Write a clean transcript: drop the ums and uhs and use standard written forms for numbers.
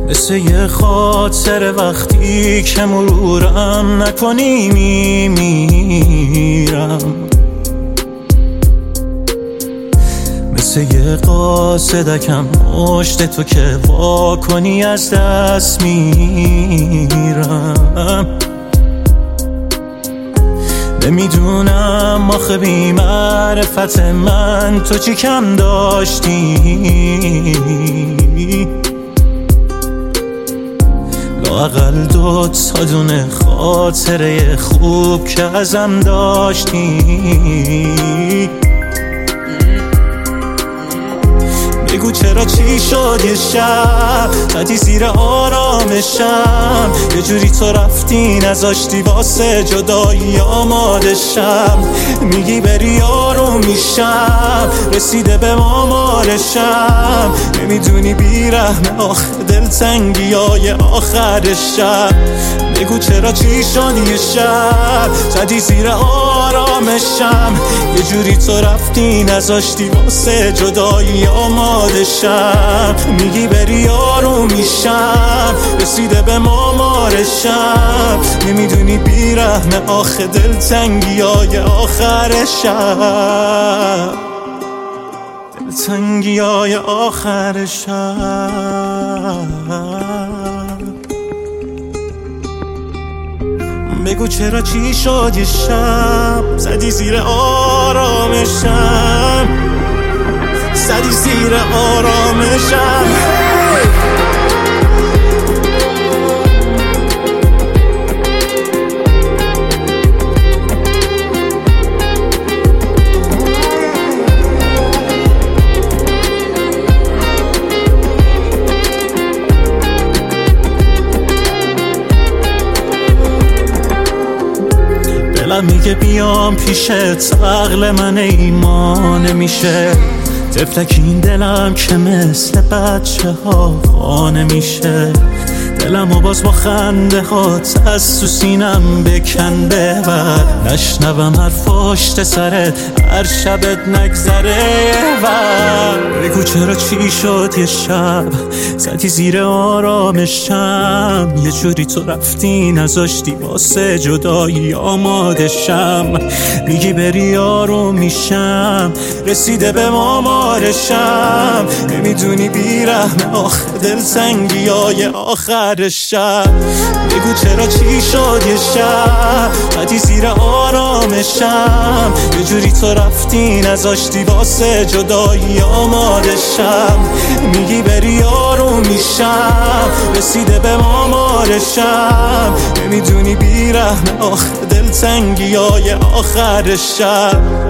مثل یه خاطر وقتی که مرورم نکنی میمیرم، مثل یه قاصدکم مشت تو که وا کنی از دست میرم. نمیدونم آخه بی معرفت من تو چی کم داشتی، لااقل 2 تا دونه خاطره خوب که ازم داشتی. بگو چرا چی شد یه شب زدی زیر آرامشم، یه جوری تو رفتی نذاشتی واسه جدایی آمادشم. میگی بری آروم میشم، رسیده به مامارشم، نمیدونی بیرحم آخه دلتنگی های آخرشم. بگو چرا چی شد یه شب زدی زیر آرامشم، یه جوری تو رفتی نذاشتی واسه جدایی آمادشم. میگی بری آروم میشم، رسیده به مامارشم، نمیدونی بیرحم آخه دلتنگی های آخرشم، دلتنگی های آخرشم. بگو چرا چی شد یه شب زدی زیر آرامشم، زدی زیر آرامشم. دلم میگه بیام پیشت، عقل من ایمان نمیشه، طفلک این دلم که مثل بچه ها خانه میشه. دلمو باز با خنده هات از تو سینم بکن ببر، نشنوم حرف پشت سرت هر شبت نگذره ور. بگو چرا چی شد یه شب زدی زیر آرامشم، یه جوری تو رفتی نذاشتی واسه جدایی آمادشم. میگی بری آروم میشم، رسیده به مامارشم، نمیدونی بیرحم آخه دلتنگی های آخرشم. بگو چرا چی شد یه شب زدی زیر آرامشم، یه جوری تو رفتی نذاشتی واسه جدایی آمادشم. میگی بری آروم میشم، رسیده به مامارشم، نمیدونی بیرحم آخه دلتنگی های آخرشم.